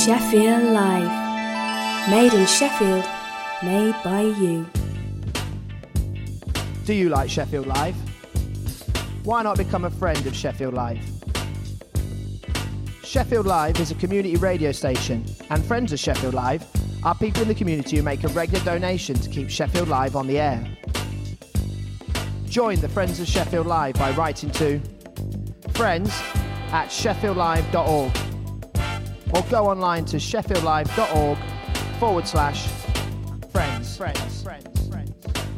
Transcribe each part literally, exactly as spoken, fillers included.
Sheffield Live. Made in Sheffield, made by you. Do you like Sheffield Live? Why not become a friend of Sheffield Live? Sheffield Live is a community radio station, and friends of Sheffield Live are people in the community who make a regular donation to keep Sheffield Live on the air. Join the Friends of Sheffield Live by writing to friends at sheffield live dot org or go online to sheffield live dot org forward slash friends. Friends. Friends. Friends.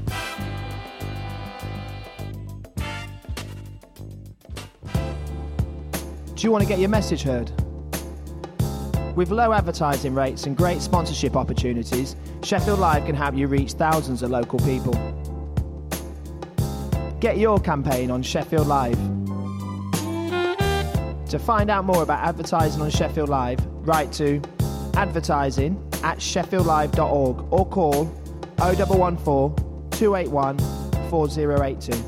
Do you want to get your message heard? With low advertising rates and great sponsorship opportunities, Sheffield Live can help you reach thousands of local people. Get your campaign on Sheffield Live. To find out more about advertising on Sheffield Live, write to advertising at sheffield live dot org or call oh one one four, two eight one, four oh eight two.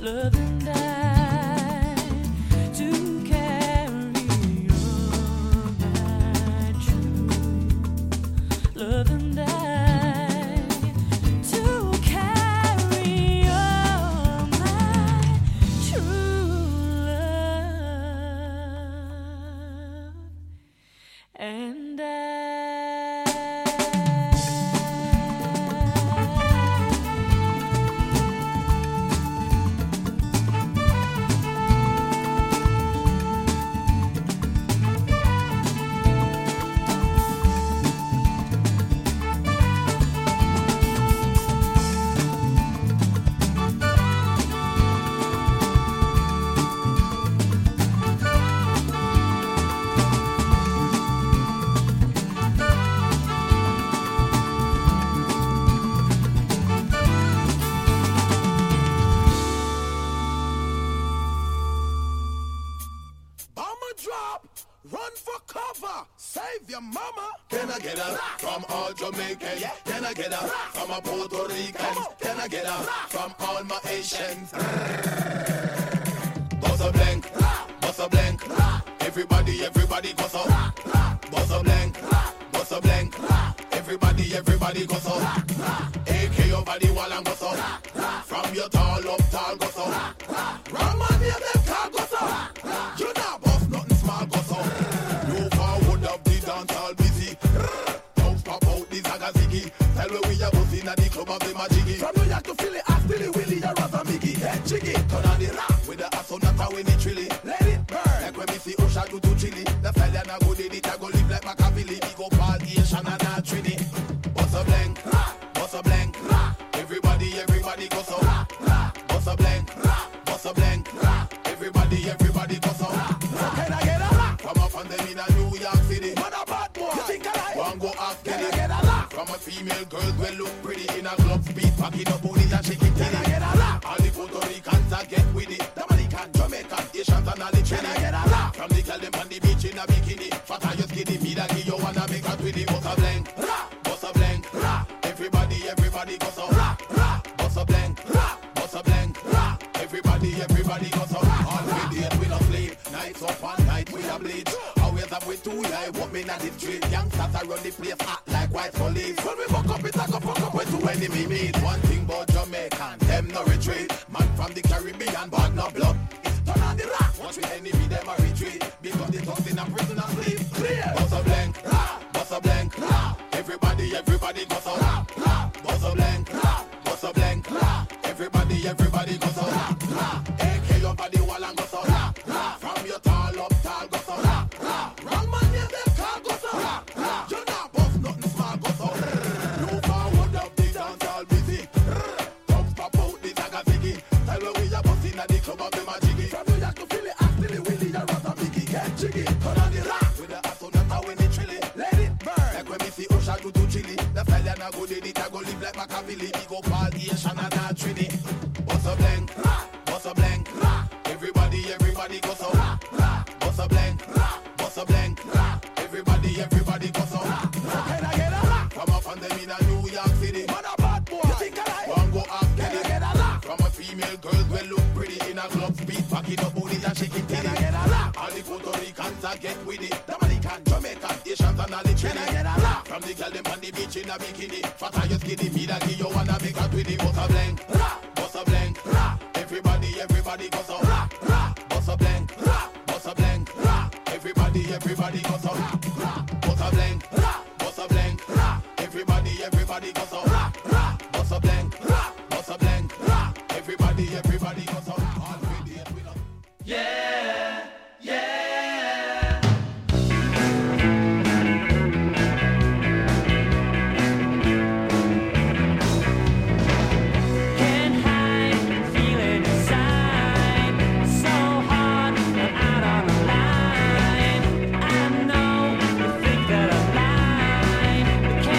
love and die to carry on my true love and die to carry on my true love and I.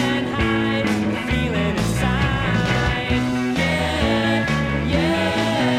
Yeah.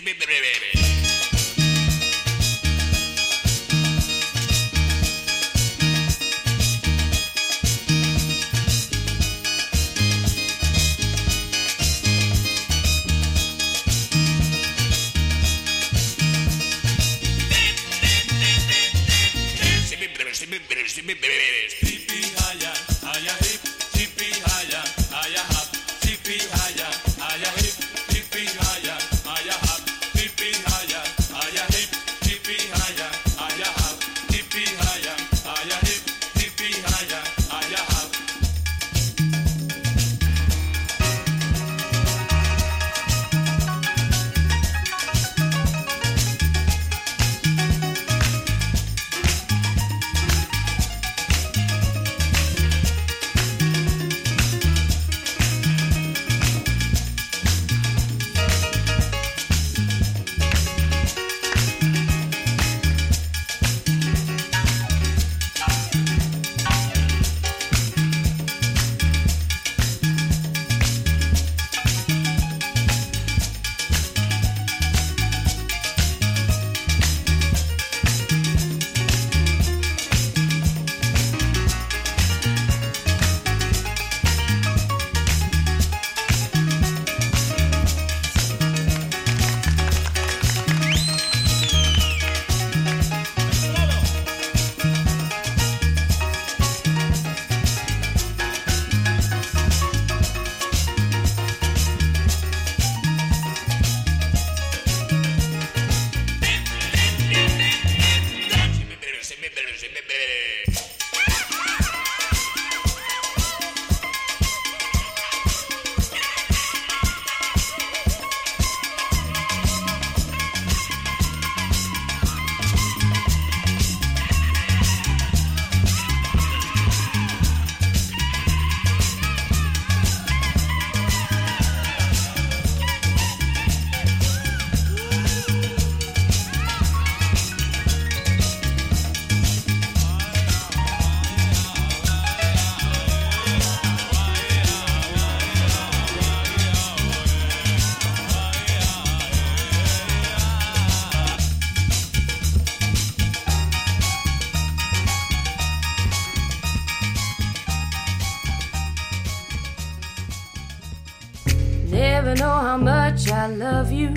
Never know how much I love you.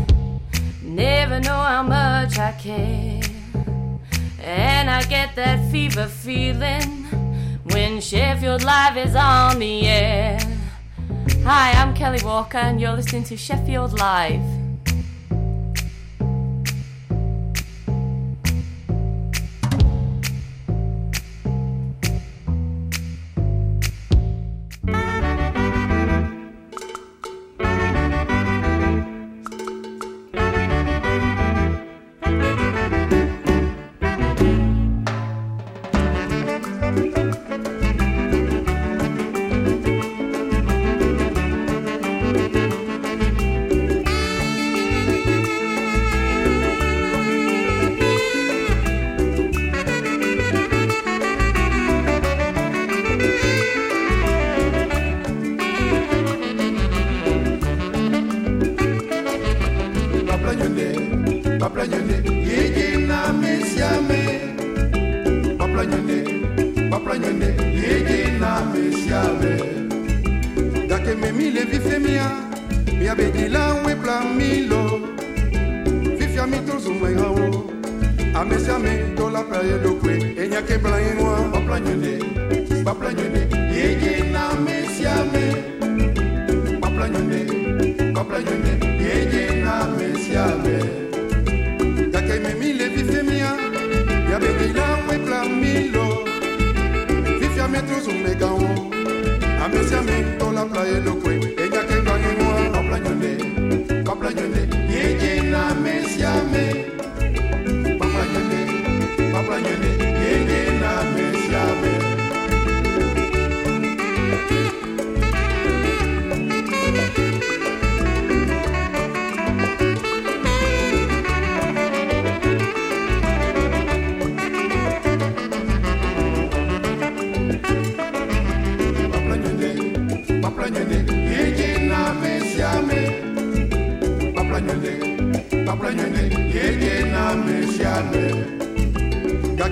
Never know how much I care. And I get that fever feeling when Sheffield Live is on the air. Hi, I'm Kelly Walker and you're listening to Sheffield Live.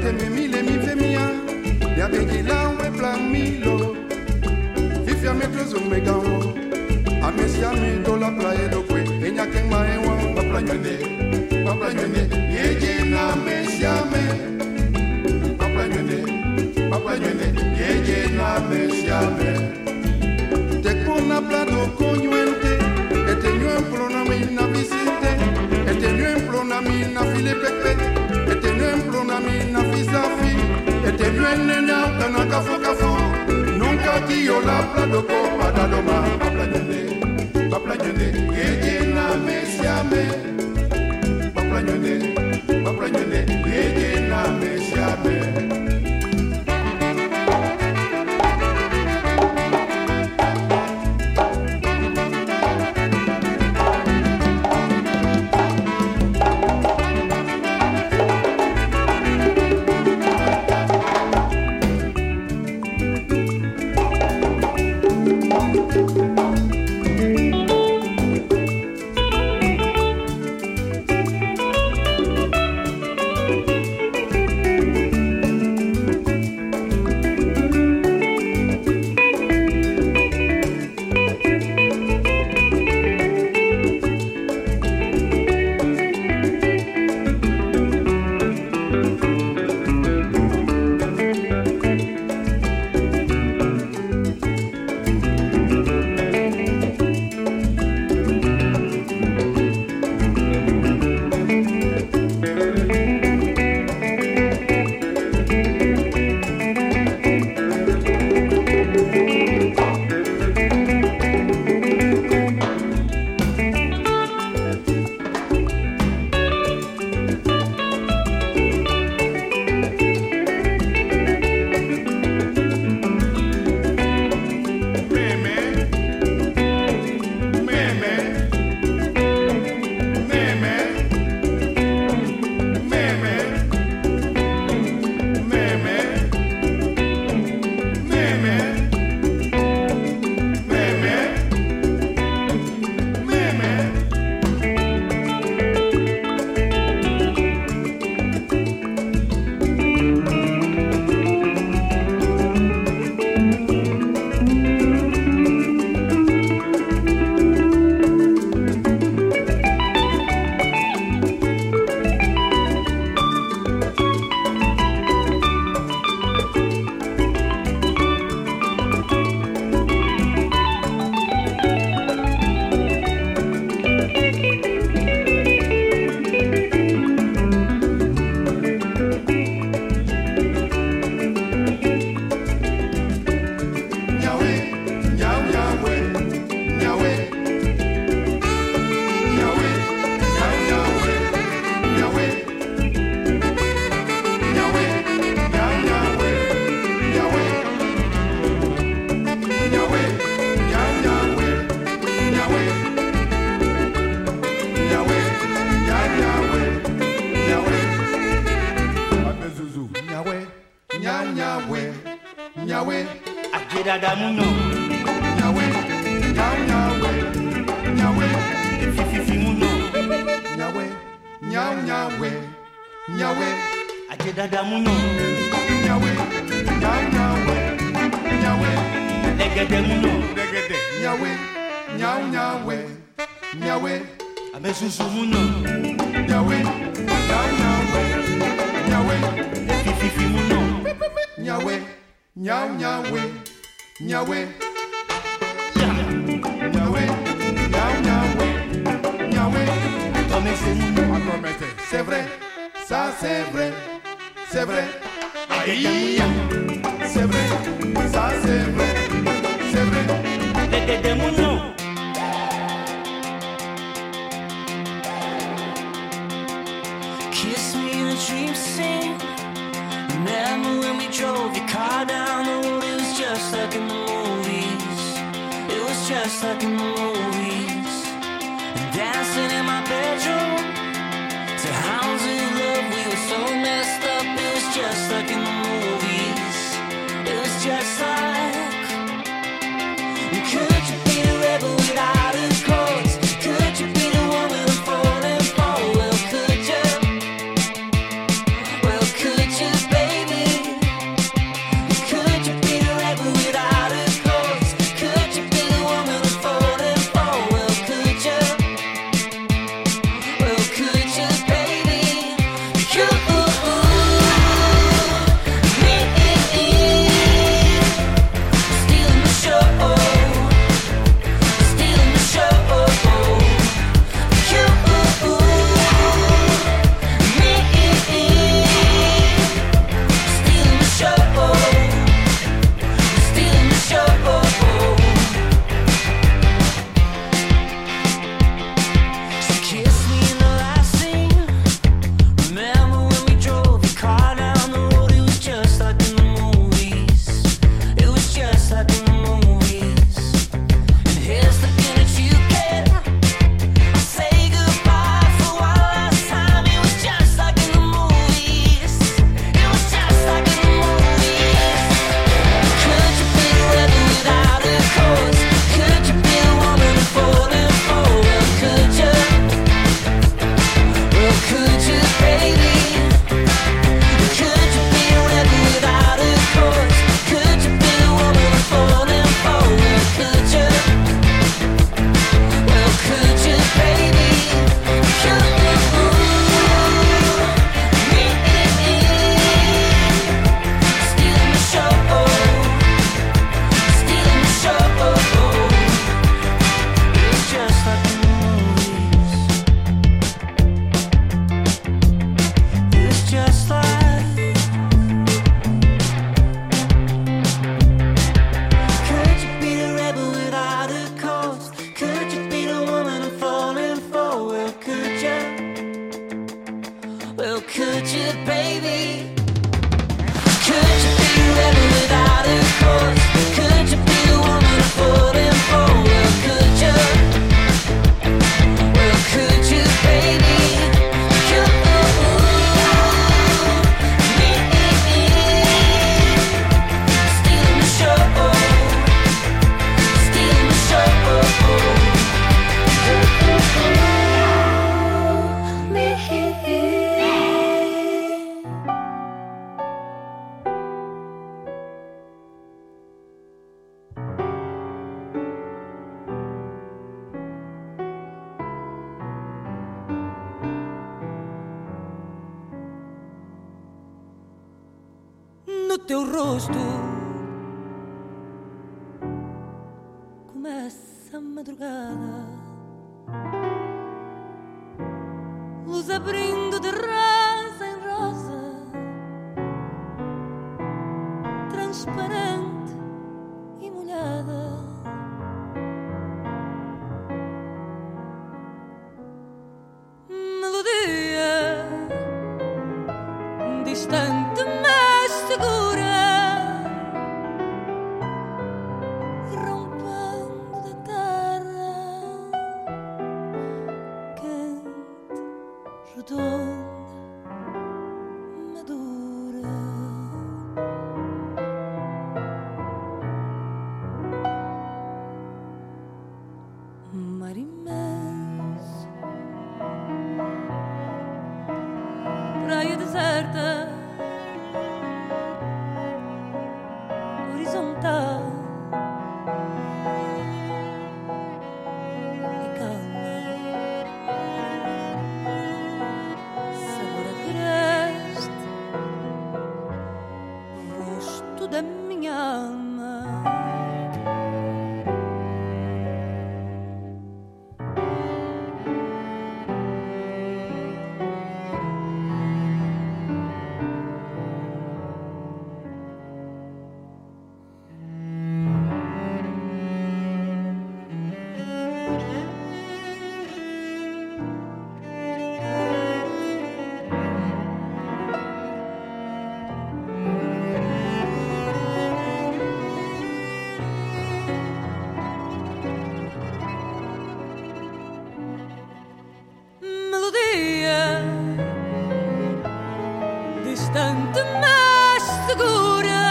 te me mile mi femia, ya bengi la we plan milo. Fifia me clozo me gawo, a me sia me do la playa do kwe, enya ken ma ewa, pa playa ne, pa playa ne, yeje na me sia me, pa playa ne, pa playa ne, yeje na me sia me. Te con plado coñuente, e te nyuen plona me na visite, e te nyuen plona me na file pepe, e te nyuen plona me na fisafi, e te nyuen nena kana kafo kafo. Nunca tío la plado ko padaloma, papla nyene, papla nyene, yeje na me siame, papla nyene, papla nyene, yeje na me siame. Well, could you, no teu rosto começa a madrugada, luz abrindo de rosa em rosa, transparente e molhada. Melodia distante mas segura, rompendo da terra, quente, redonda, madura. Mar imenso, praia deserta, horizontal e calma, sabor agreste, rosto da minha alma. Melodia distante mas segura,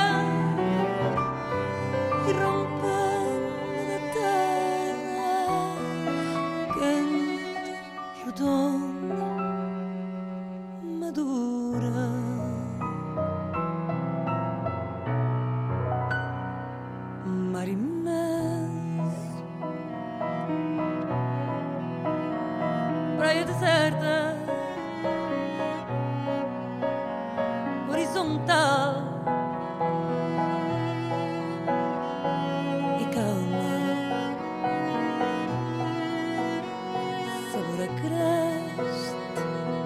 e rompendo da terra, quente, redonda, madura. Mar imenso, praia deserta, horizontal e calma, sabor agreste,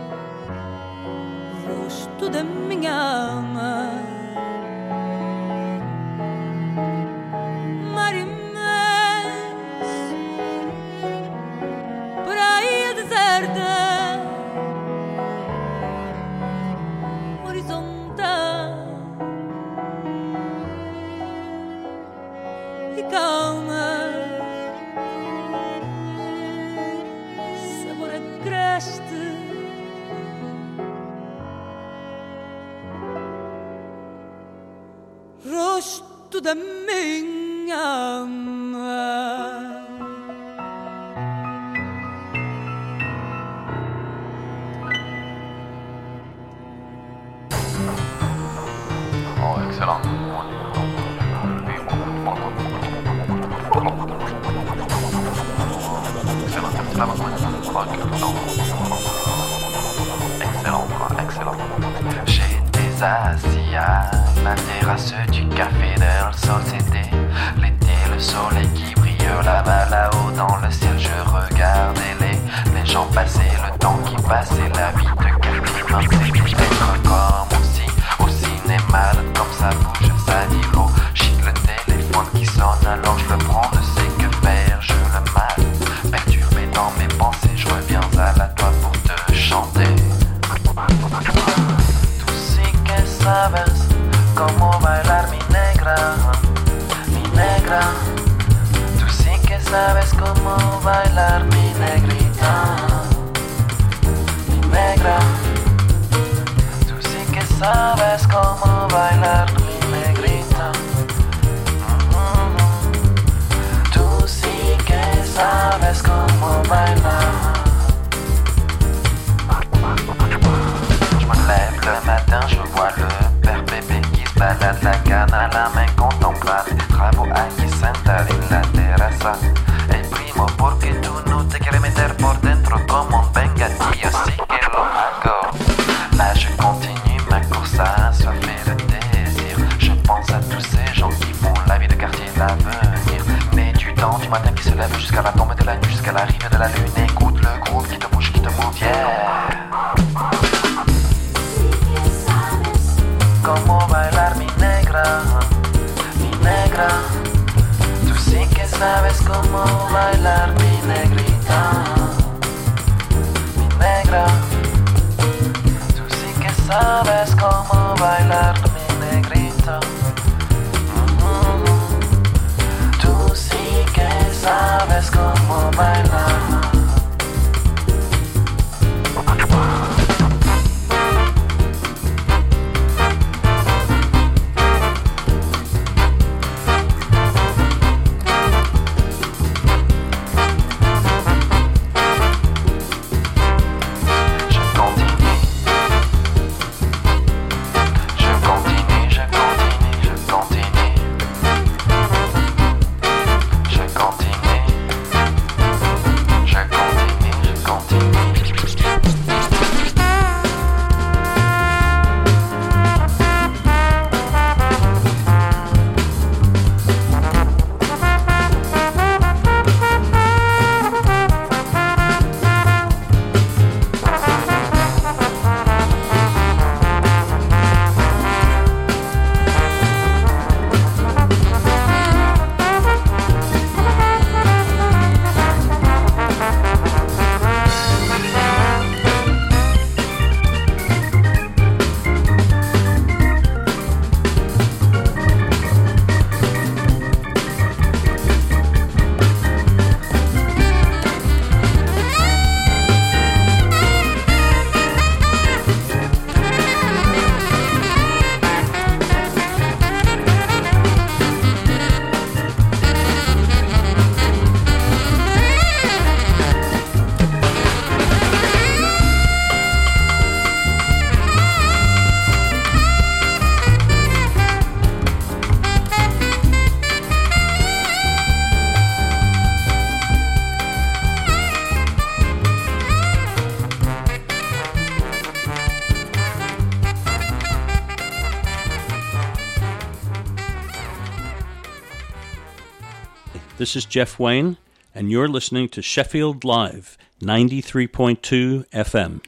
rosto da minha alma. Mar imenso, praia deserta, horizontal e calma, sabor agreste, rosto da minha alma. Oh, excellent. Excellent, excellent. J'étais assis à la terrasse du café del Société. L'été, le soleil qui brille là-bas, là-haut dans le ciel. Je regardais les, les gens passer, le temps qui passait, la vie de quartier. Peut-être comme aussi au cinéma, comme ça bouge, ça dit l'eau. Chic le téléphone qui sonne, alors je le prends, ne sais que faire, je le mate. Perturbé dans mes pensées, je reviens à la toi pour te chanter. Tú sí que sabes cómo bailar mi negra, mi negra. Tú sí que sabes cómo bailar mi negrita, mi negra. Tú sí que sabes cómo bailar mi negrita. Mm-hmm. Tú sí que sabes cómo bailar. Je me lève le matin, je vois le père bébé qui se balade la canne à la main, contemplable des travaux aquí sentado en la terraza. El primo, porque tú no te quieres meter por dentro como un vengadillo, así que lo hago. Là je continue ma course assoiffée de tes la lune, écoute le groove qui te bouge, qui te move, yeah. Como bailar mi negra, mi negra. Tú sí que sabes cómo bailar mi negrita, mi negra. Tú sí que sabes cómo bailar mi negrita. Mm-hmm. Tú sí que sabes cómo bailar. This is Jeff Wayne, and you're listening to Sheffield Live, ninety-three point two F M.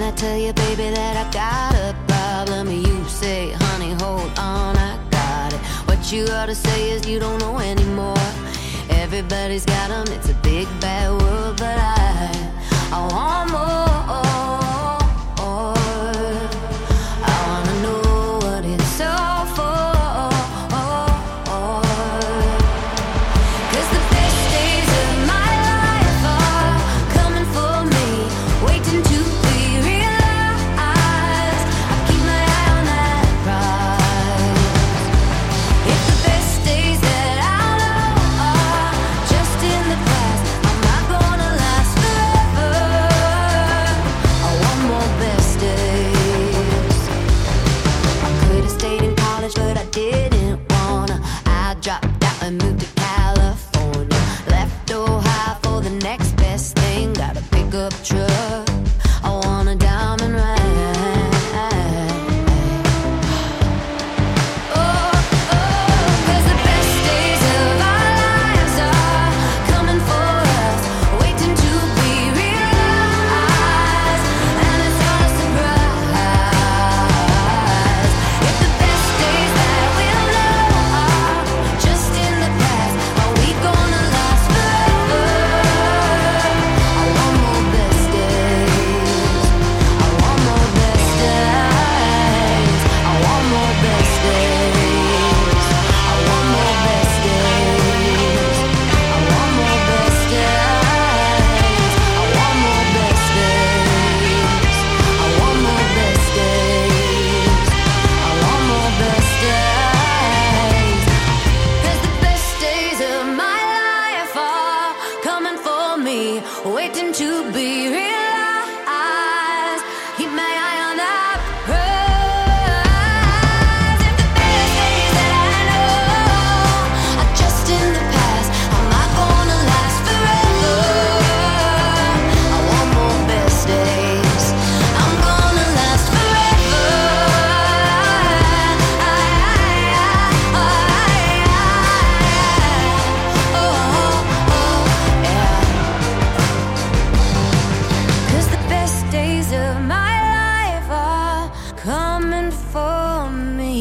I tell you, baby, that I got a problem, you say, honey, hold on, I got it. What you ought to say is you don't know anymore. Everybody's got them, it's a big bad world, but I, I want more. I wanna know what it's all for. Cause the best days of my life are coming for me, waiting to be realized. I keep my eye on that prize. If the best days that I know are just in the past, I'm not gonna last forever. I want more best days. I could've stayed in college, but I didn't wanna. I dropped out and moved to California. Left Ohio for the next best thing. Got a pickup truck, I want a diamond ring. Oh, oh, 'cause the best days of our lives are coming for us, waiting to be realized, and it's not a surprise. If the best days that we'll know are just in the past, are we gonna last forever? I want more best days. I want more best days. I want more best days. I want more best days. I want more best days. I want more best days. I want more best days. I want more best days. 'Cause the best days of my life are coming for me, waiting to be realized. Keep my eye on that prize. If the best days that I know are just in the past, I'm not gonna last forever. I want more best days. I'm gonna last forever. Cause the best days of my life are coming for me.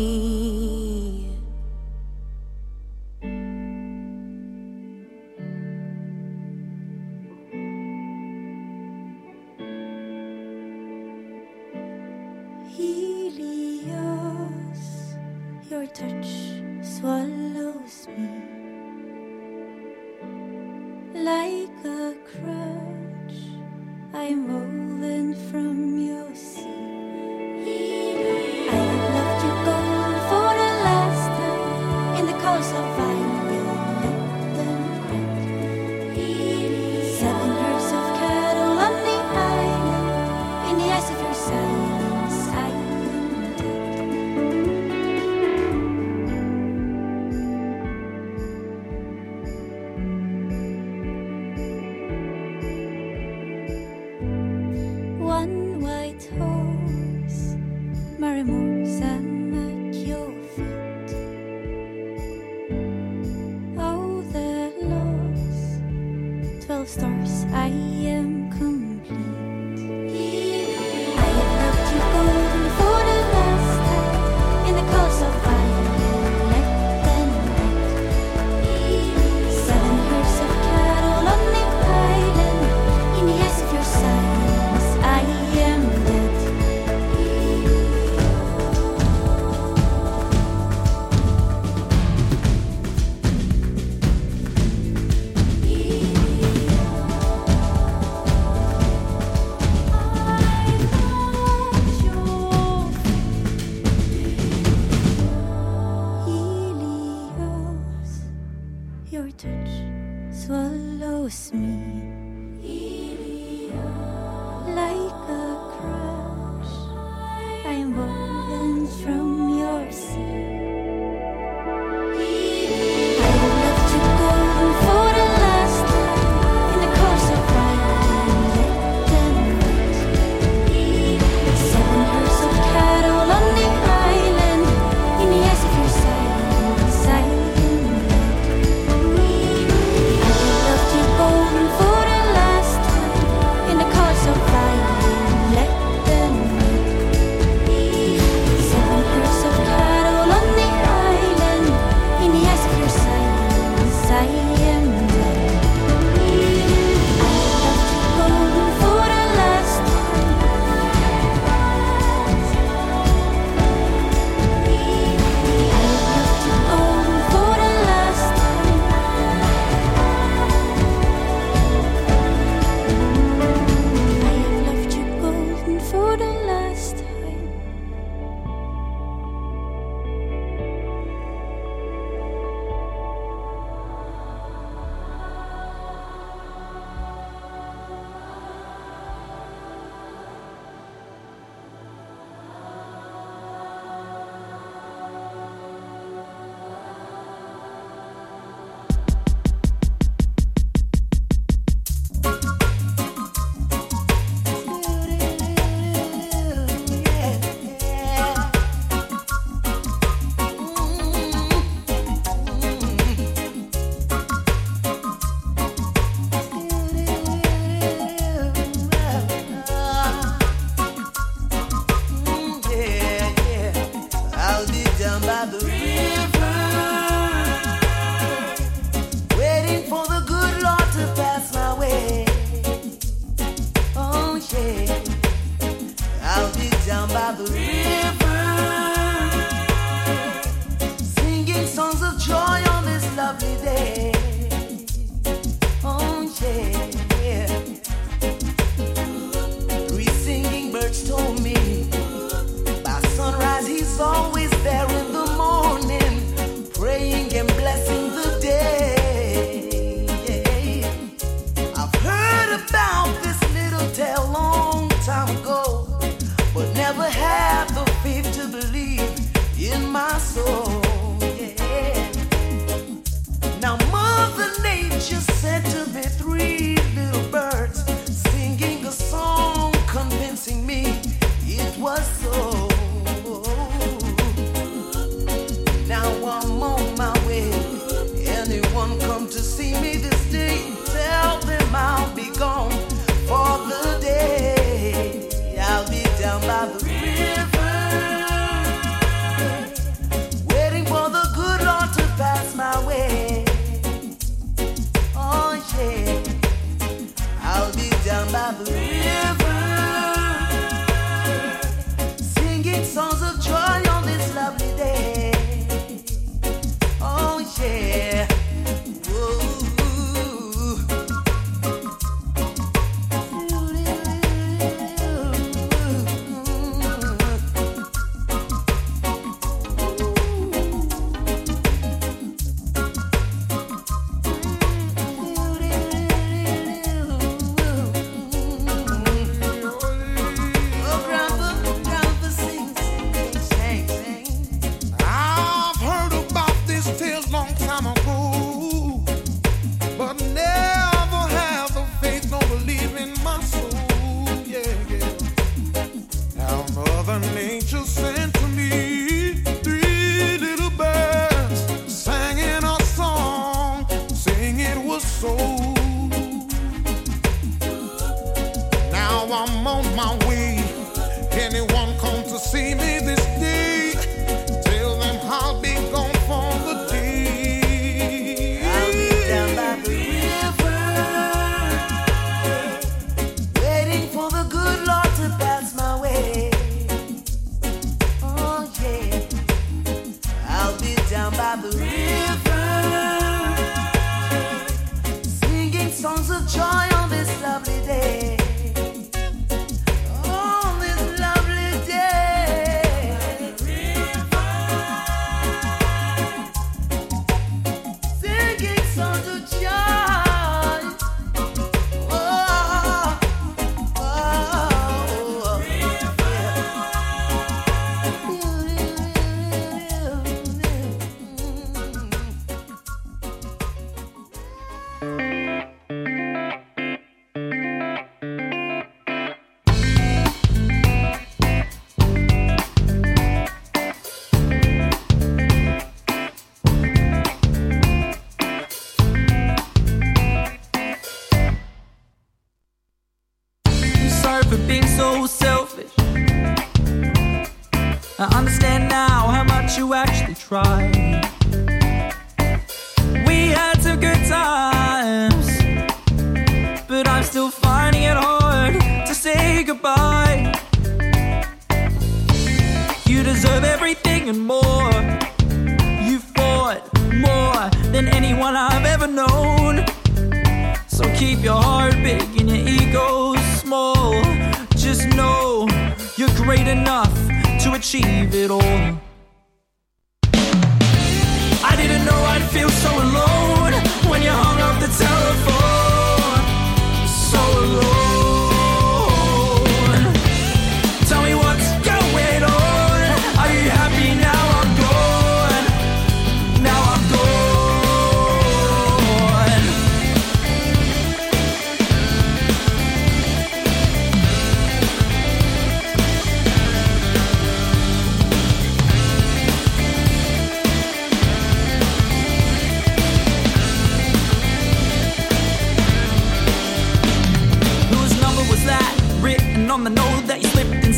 Helios, your touch swallows me like a crutch. I'm woven from your sea. I have loved you gold for the last time in the course of violet and red. Seven herds of cattle on the island. In the eyes of your silence, I am dead. One white horse yeah. I'll be down by the river, singing songs of joy on this lovely day. Oh yeah. Three singing birds told me by sunrise he's always there in the morning, praying and blessing the day. I've heard about this little tale long time ago, but never had the faith to believe in my soul. Yeah. Now Mother Nature sent to me three little birds, singing a song, convincing me it was so. Now I'm on my way. Anyone come to see me this day, tell them I'll be gone for the day. I'll be down by the river, waiting for the good Lord to pass my way. Oh yeah, I'll be down by the river, singing songs of joy on this lovely day. Oh yeah.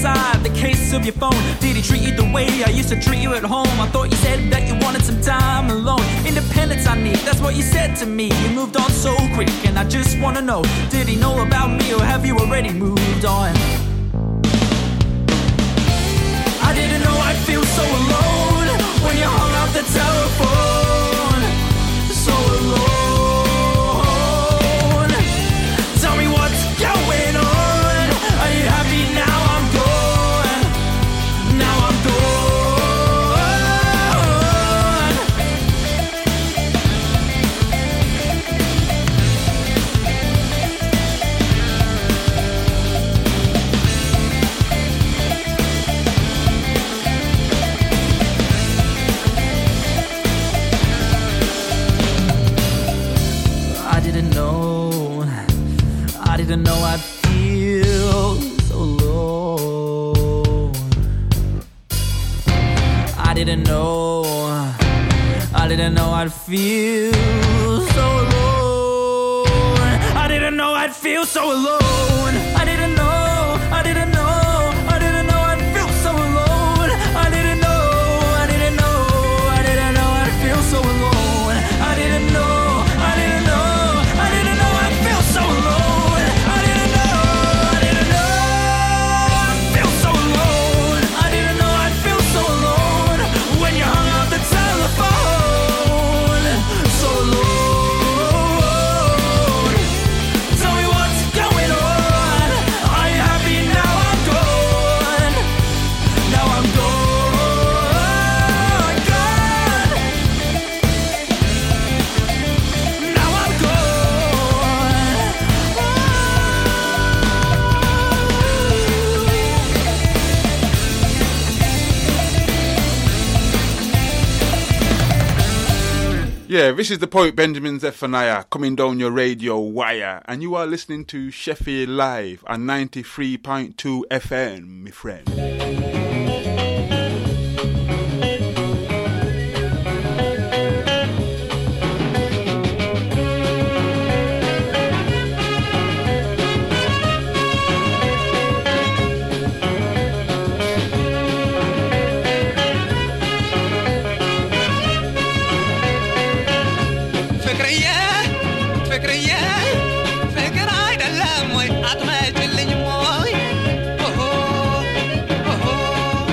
inside the case of your phone? Did he treat you the way I used to treat you at home? I thought you said that you wanted some time alone. Independence I need, that's what you said to me. You moved on so quick and I just wanna know, did he know about me or have you already moved on? I didn't know I'd feel so alone when you hung up the telephone. So alone. Tell me what's going on. Are you happy now I'm gone? Now I'm I didn't know I'd feel so alone. I didn't know, I didn't know I'd feel so alone. I didn't know I'd feel so alone. I didn't know, I didn't know, I didn't know I'd feel so alone. I didn't know, I didn't know, I didn't know I'd feel so alone. I didn't know, I didn't know, I didn't know I'd feel so alone. Yeah, this is the poet Benjamin Zephaniah coming down your radio wire, and you are listening to Sheffield Live on ninety-three point two F M, my friend. Oh, oh, oh, oh.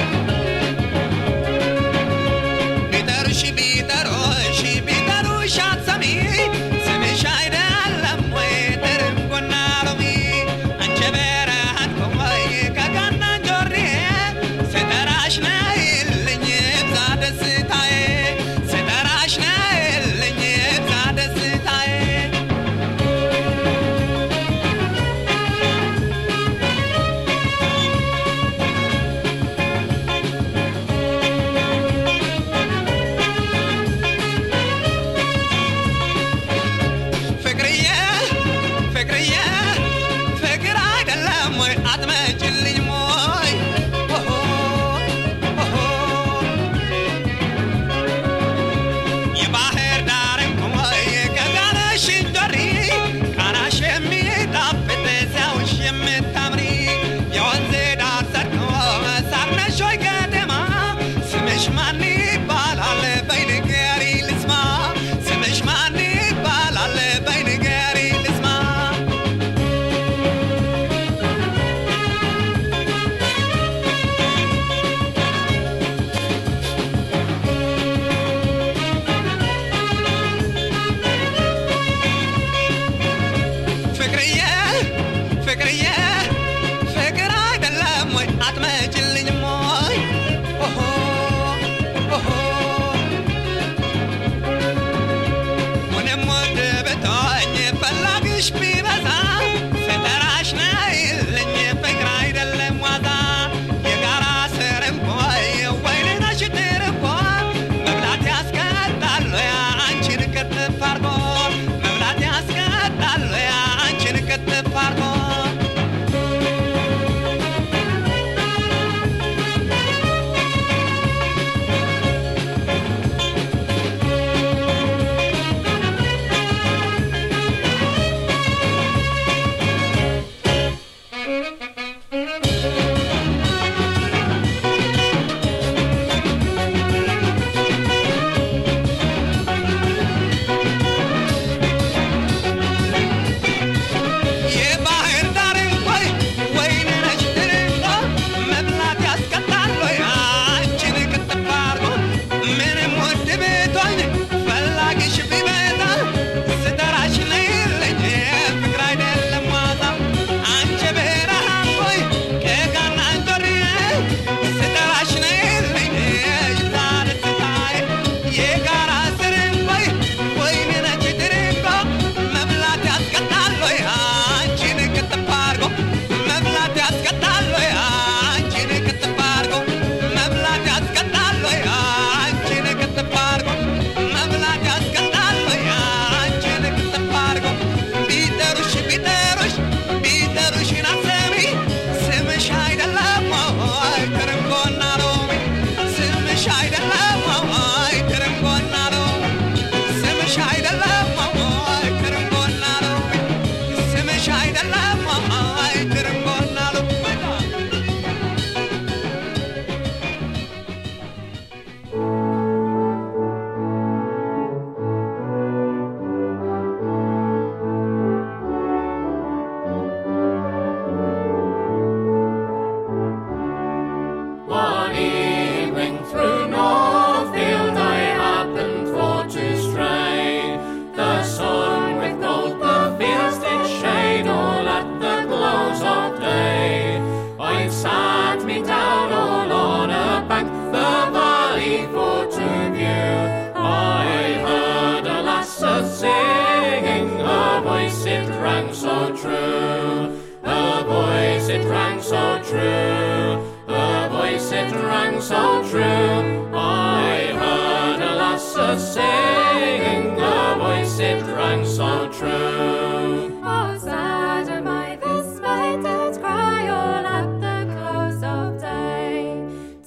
was singing, the voice it rang so true. Oh, sad am I, this maidens cry all at the close of day.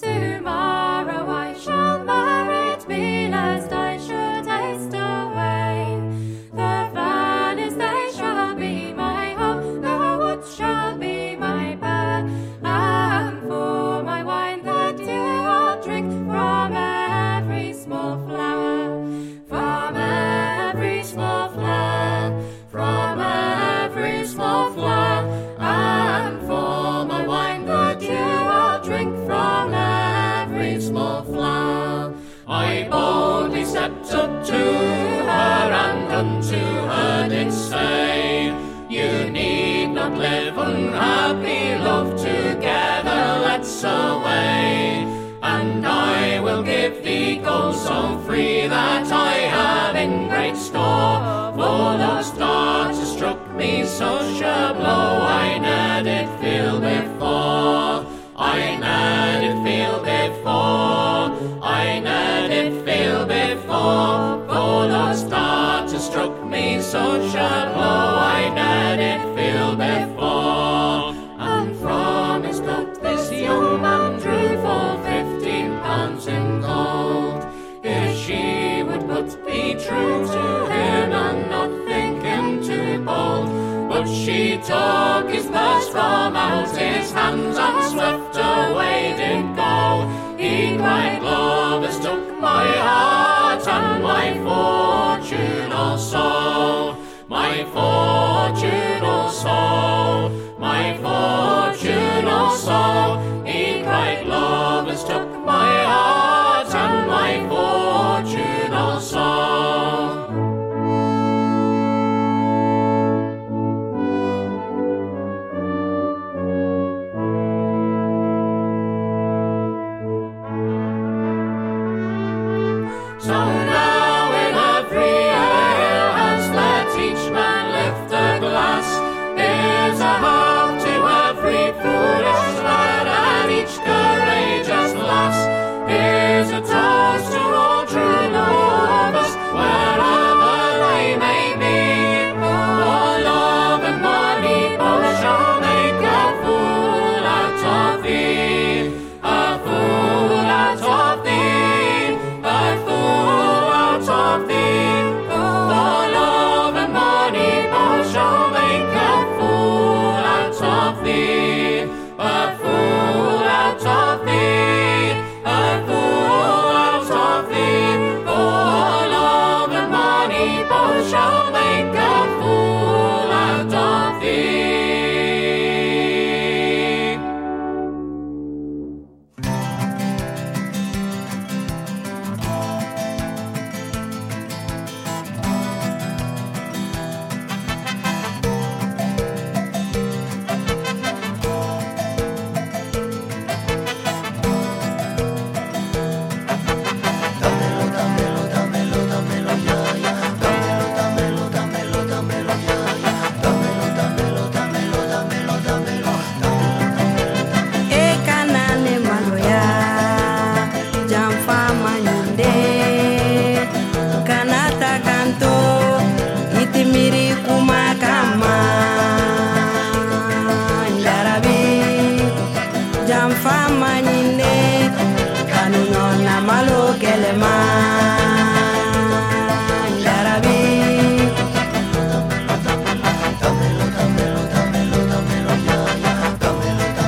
Tomorrow I shall married be, lest I should haste away. The furnace they shall be my home, the woods shall be my bed. And for my wine the dew I'll drink from every small flower, from every small flower, from every small flower. And for my wine the dew I'll drink from every small flower. I boldly stepped up to her and unto her did say, you need not live unhappy, love together, let's away. And I will give thee gold so free that I have in great store. For those daughters struck me such a blow I ne'er did feel before. I ne'er did feel before. I ne'er did feel before. For those daughters struck me such a blow I ne'er did feel before. And from his coat this young man drew for fifteen pounds in gold. If she would but be true to him and not think him too bold. But she took his purse from out his hands and swept away did go. He cried, love has took my heart and my fortune also. My fortune also. My fortune also. He cried, love has took my heart and my fortune also. So now in every alehouse let each man lift a glass. Here's a health to every foolish lad and each courageous lass. Here's a toast to all true lovers, wherever they may be. For love and money both shall make a fool out of thee. A fool out of thee. A fool out of thee. For love and money both shall make a fool out of thee. A fool out of thee. A fool out of thee. For love and money both shall make a fool out of thee. E kanane maloya jamfama nyunde kanata kanto itimiri kumakama ndarabi jamfama nyinde